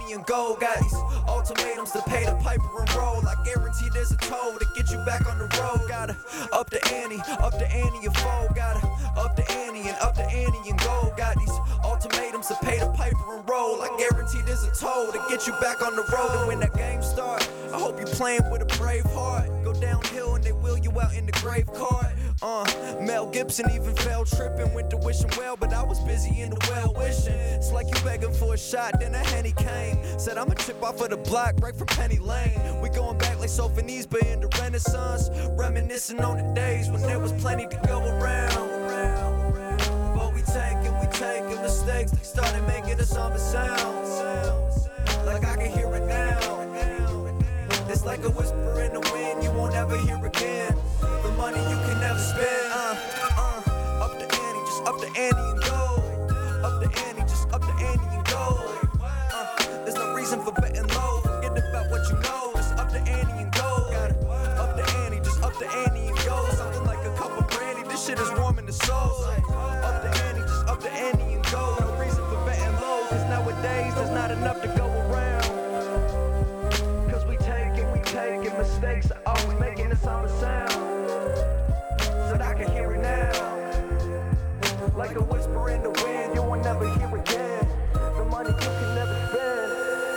and gold. Got these ultimatums to pay the piper and roll. I guarantee there's a toll to get you back on the road. Gotta up the ante and fold. Gotta up the ante and gold. Got these ultimatums to pay the piper and roll. I guarantee there's a toll to get you back on the road. And when that game start, I hope you playing with a brave heart. Go downhill and they wheel you out in the grave cart. Mel Gibson even fell tripping, went to wishing well, but I was busy in the well wishing. It's like you begging for a shot, then a Henny came. Said I'ma chip off of the block right from Penny Lane. We going back like Sophonisba in the Renaissance, reminiscing on the days when there was plenty to go around. But we taking mistakes, they started making us on the sounds. Like I can hear it now. It's like a whisper in the wind you won't ever hear again. The money you can never spend. Up the ante, just up the ante and go. Up the ante, just up the ante and go. There's no reason for betting low. Forget about what you know. Just up the ante and go. Gotta up the ante, just up the ante and go. Something like a cup of brandy. This shit is warming the soul. Up the ante, just up the ante and go. No reason for betting low. Cause nowadays there's not enough to go around. Cause we taking mistakes, always making us on the sound. So that I can hear it now. Like a whisper in the wind, you won't never hear again. The money you can never spend.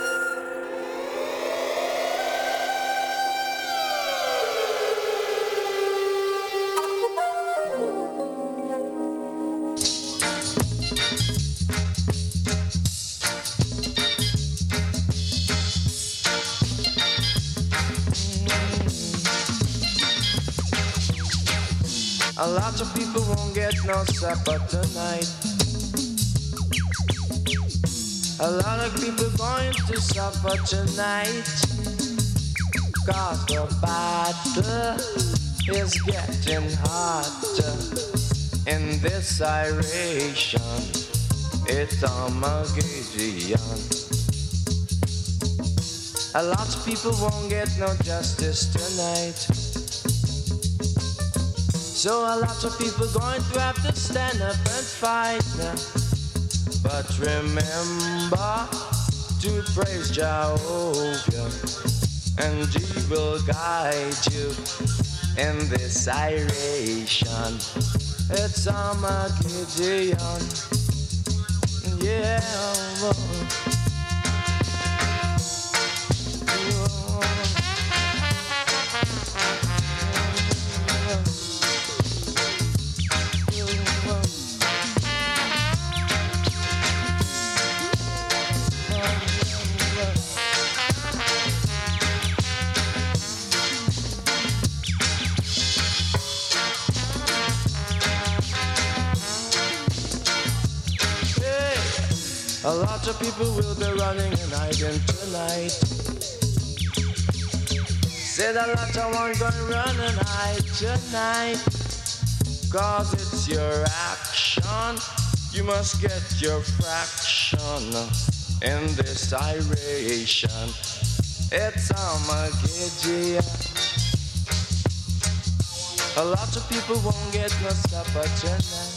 A lot of people won't get no supper tonight. A lot of people going to suffer tonight. Cause the battle is getting hotter. In this iration, it's Armageddon. A lot of people won't get no justice tonight. So a lot of people going to have to stand up and fight. But remember to praise Jehovah, and He will guide you in this iration. It's Armageddon. Yeah. A lot of people will be running and hiding tonight. Said a lot of one gonna run and hide tonight. Cause it's your action. You must get your fraction in this iration. It's Armageddon. A lot of people won't get no supper tonight.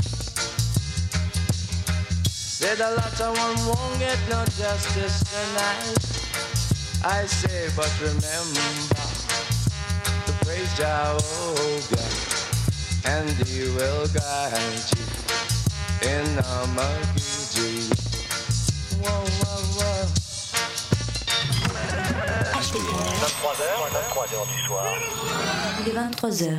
Said a lot of one won't get no justice tonight. I say, but remember to praise Jehovah, and He will guide you in Armageddon. Whoa, whoa, whoa. 23h du soir. Il est 23h.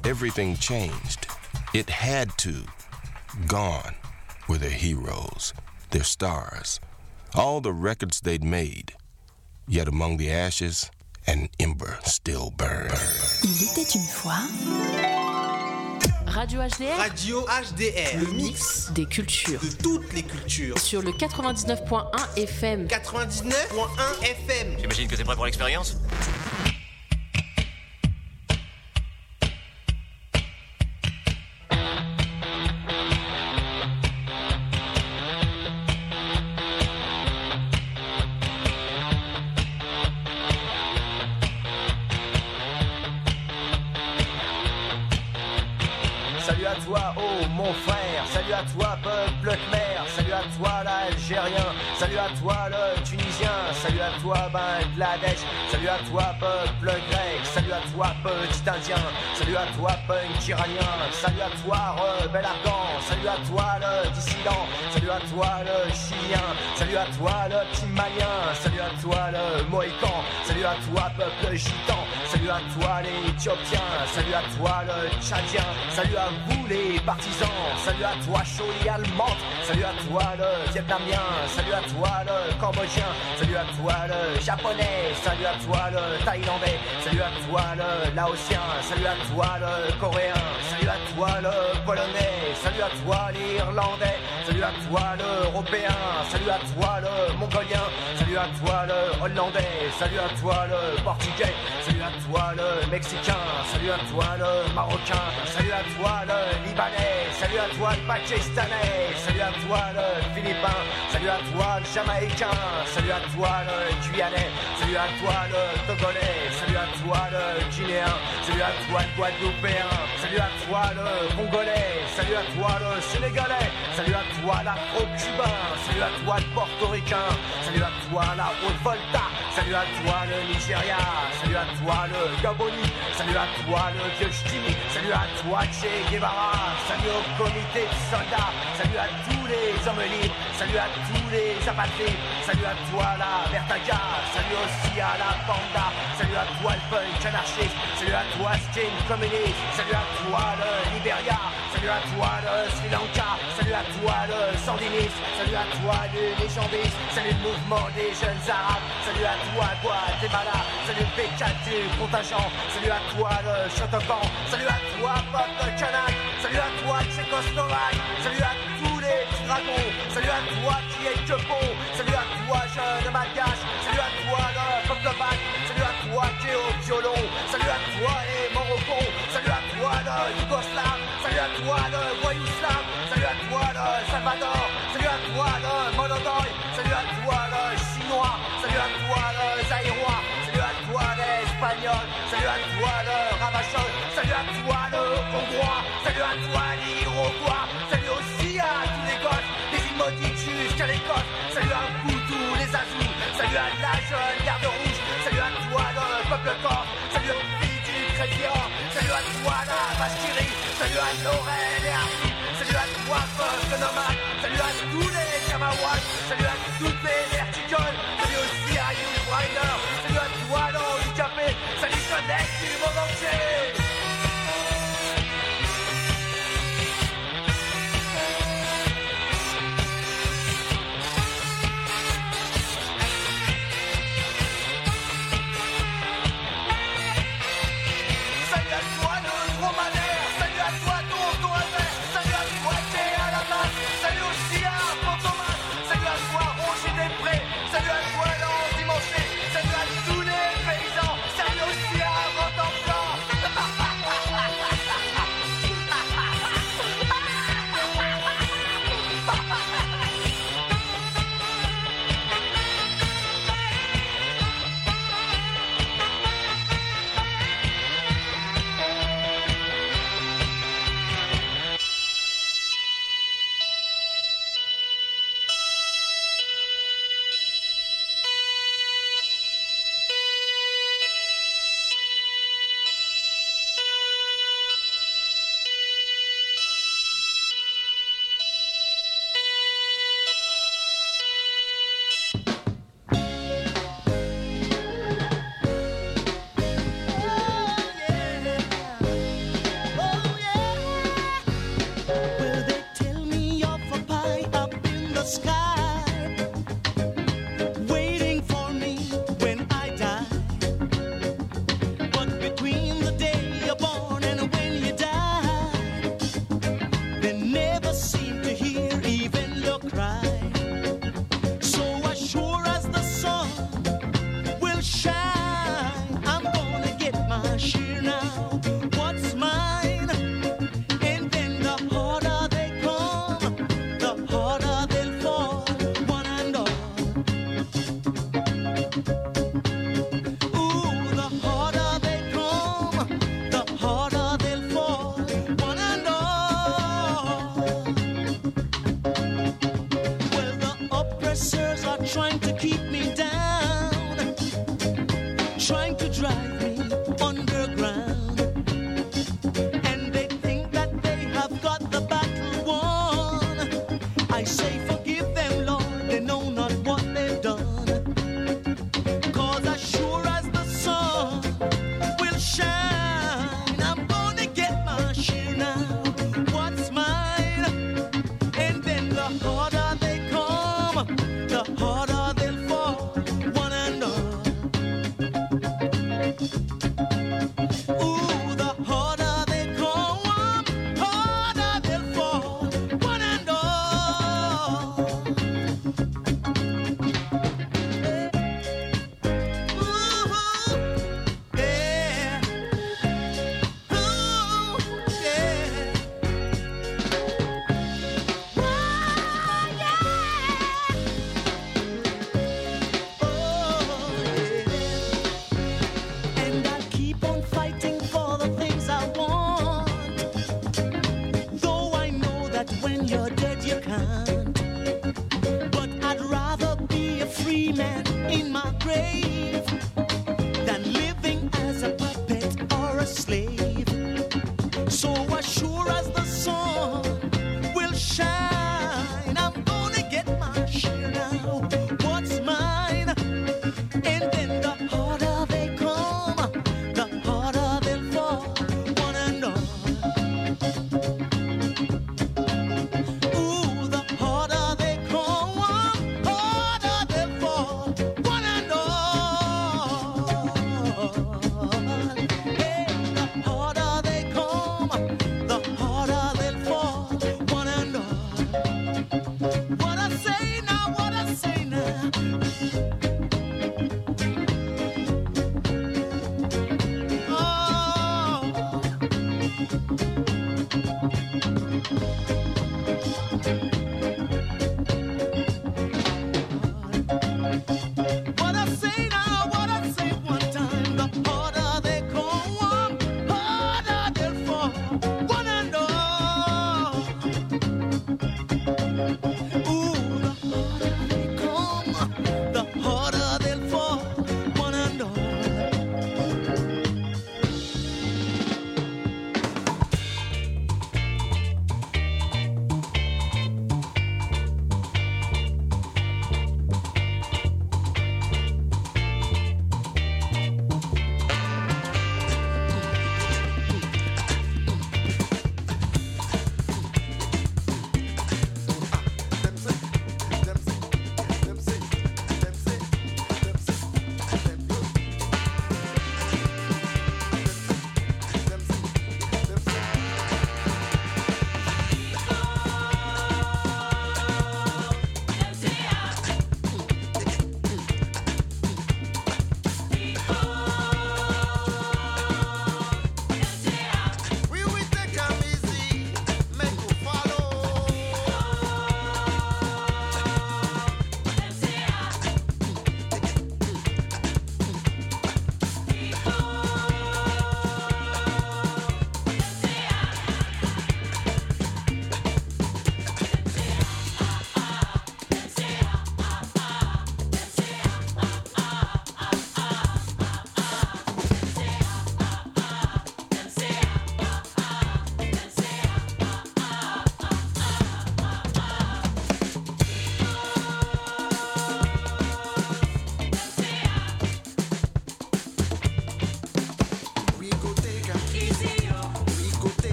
everything changed. It had to. Gone were their heroes, their stars, all the records they'd made. Yet among the ashes, an ember still burned. Il était une fois... Radio HDR. Radio HDR. Le mix des cultures. De toutes les cultures. Sur le 99.1 FM. 99.1 FM. J'imagine que t'es prêt pour l'expérience ? Salut à toi, oh mon frère, salut à toi, peuple khmer, salut à toi, l'Algérien, salut à toi, le Tunisien, salut à toi, Bangladesh, salut à toi, peuple grec, salut à toi, petit Indien, salut à toi, punk iranien, salut à toi, rebelle afghan, salut à toi, le dissident, salut à toi, le chilien, salut à toi, le petit malien, salut à toi, le mohican, salut à toi, peuple gitan, salut à toi, les éthiopiens, salut à toi, le tchadien, salut à vous les partisans, salut à toi Choli allemande, salut à toi le vietnamien, salut à toi le cambodgien, salut à toi le japonais, salut à toi le thaïlandais, salut à toi le laotien, salut à toi le coréen, salut à toi le polonais, salut à toi l'irlandais, salut à toi l'européen, salut à toi le mongolien, salut à toi le hollandais, salut à toi le portugais, salut à toi le mexicain, salut à toi le marocain, salut à toi le libanais, salut à toi le pakistanais, salut à toi le philippin, salut à toi le jamaïcain, salut à toi le guyanais, salut à toi le togolais, salut à toi le guinéen, salut à toi le guadeloupéen, salut à toi le congolais, salut à toi le sénégalais, salut à toi l'afro-cubain, salut à toi le portoricain, salut à toi la Haute-Volta, salut à toi le Nigeria, salut à toi le Gaboni, salut à toi le vieux ch'ti, salut à toi Che Guevara, salut au comité de soldats, salut à tous les hommes libres, salut à tous les apatrides, salut à toi la Vertaga, salut aussi à la Panda, salut à toi le punk anarchiste, salut à toi Skin communiste, salut à toi le Liberia, salut à toi le Sri Lanka, salut à toi le sandiniste, salut à toi le légendiste, salut le mouvement des jeunes arabes, salut à toi Guatemala, salut le P4 du contingent, salut à toi le Shotokan, salut à toi peuple kanak, salut à toi Tchécoslovaque, salut à tous les petits dragons, salut à toi qui est que bon, salut à toi jeune malgache, salut à toi le peuple bac, salut à toi qui est au violon, salut à toi les Morocco, salut à toi le Yougoslav, salut à toi le Voyouslav, salut à toi le Salvador, salut à toi le Monodoy, salut à toi le Chinois, salut à toi le Zaïrois, salut à toi l'Espagnol, salut à toi le Ravachol, salut à toi le Hongrois, salut à toi l'Iroquois, salut aussi à tous les Gaules, les îles maudites jusqu'à l'Écosse, salut à vous tous les Azous, salut à la jeune garde rouge, salut à toi le peuple corse, salut aux filles du Crédit-Or, salut à toi la Bastillerie, salut à Laurel et Arthur, salut à toi peuple nomade, salut à tous les Kamawats, salut à toutes les vertigoles, salut aussi à Hugh Reiner, salut à toi l'handicapé, salut jeunesse du monde entier. Salut à toi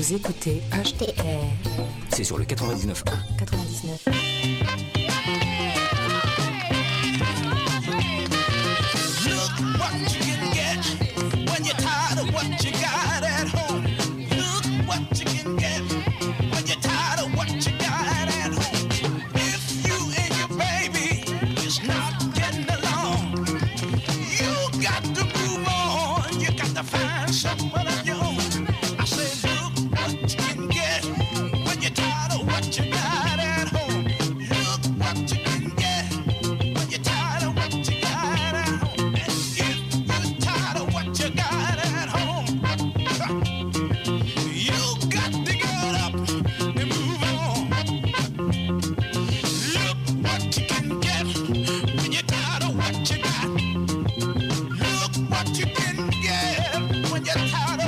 Vous écoutez HDR. C'est sur le 99.1. 99. Look what you can get when you're tired of what you got at home. Look what you can get when you're tired of what you got at home. If you and your baby is not getting along, you got to move on. You got to find someone of your own. I say, look what you can get when you're tired of what you got at home. Look what you can get when you're tired of what you got at home. And if you're tired of what you got at home, you got to get up and move on. Look what you can get when you're tired of what you got. Look what you can get when you're tired of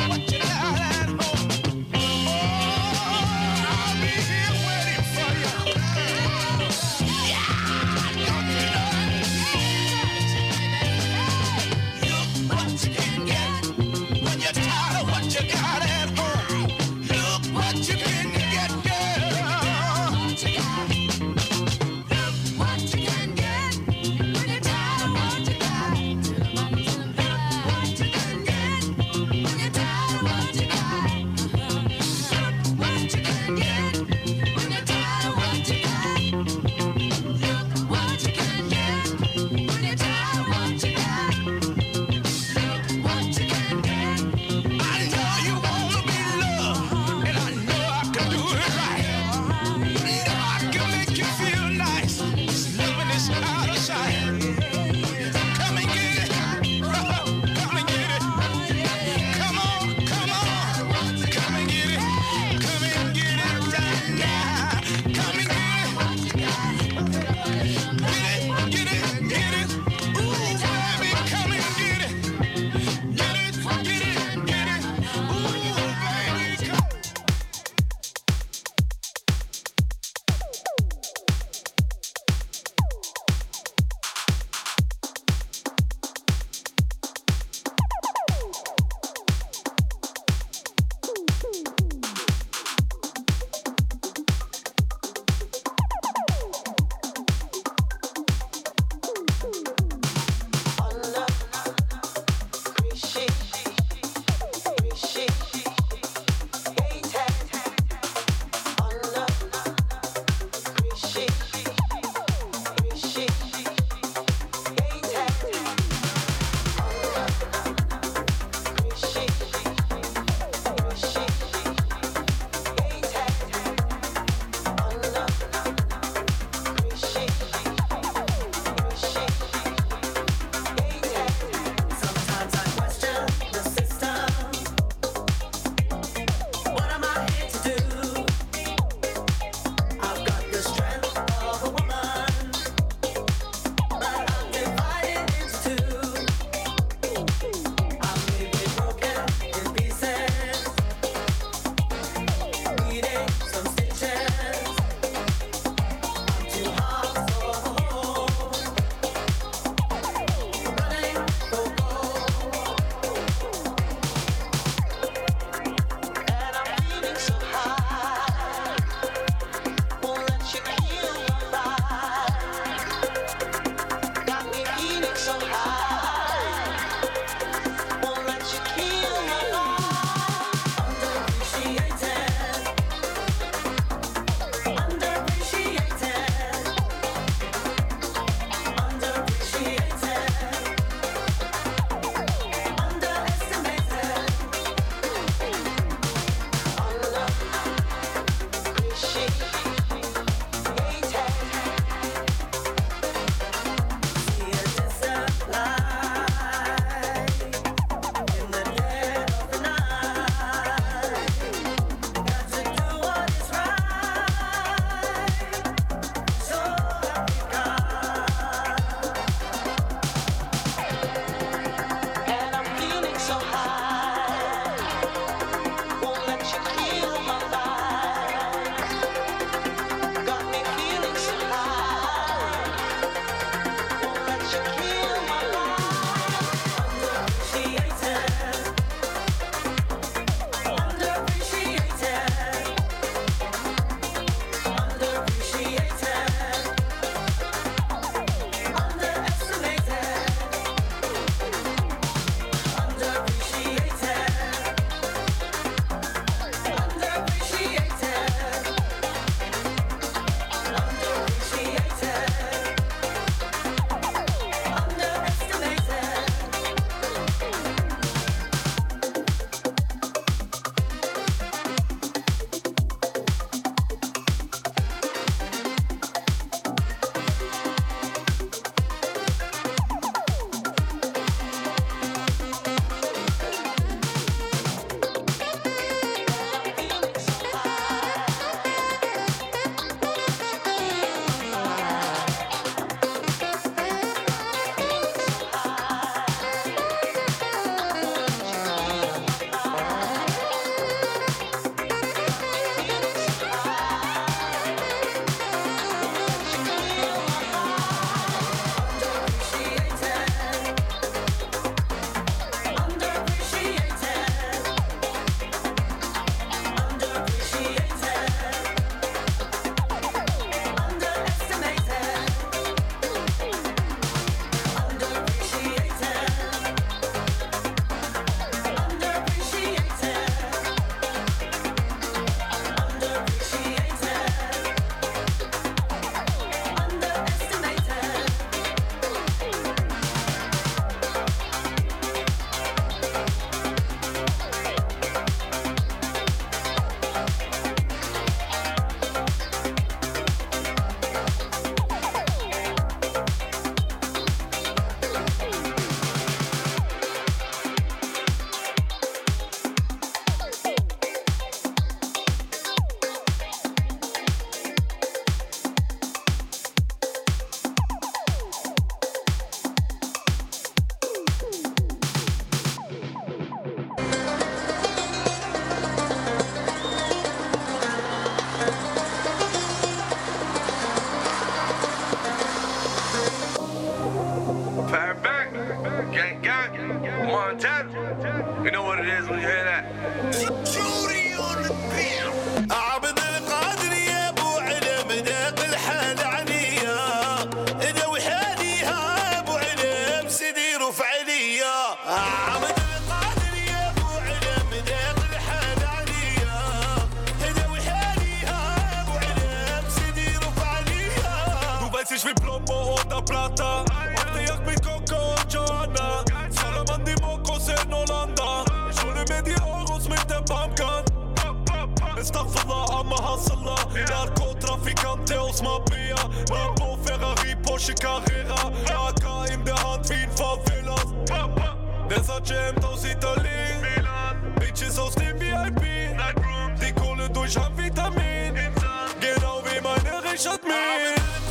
عبد القادر يا ابو علم ذاق الحال عليا انا وحاليها ابو علم سيدي رفع عليا عبد القادر يا ابو علم ذاق الحال عليا انا وحاليها ابو علم سيدي رفع عليا Du weißt ich will Plombo oder Plata Machte Jagd mit Coco und Johanna Salaman die Mokos in Hollanda Ich hole mir die Euros mit der Pumpgun Astaghfirullah, Amma Hassallah Narkotrafikante aus Mabea Lambo, Ferrari, Porsche Carrera AK in der Hand wie in Favelas Der Sergeant aus Italien Bitches aus dem VIP Die Kohle durch Amphetamin Genau wie meine Richard Mille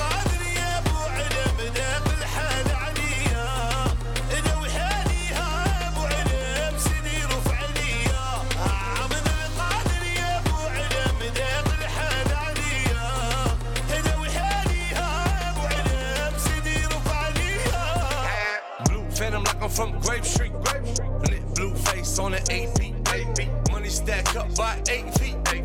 I'm from Grape Street. Lit blue face on an AP. Money stack up by 8 feet.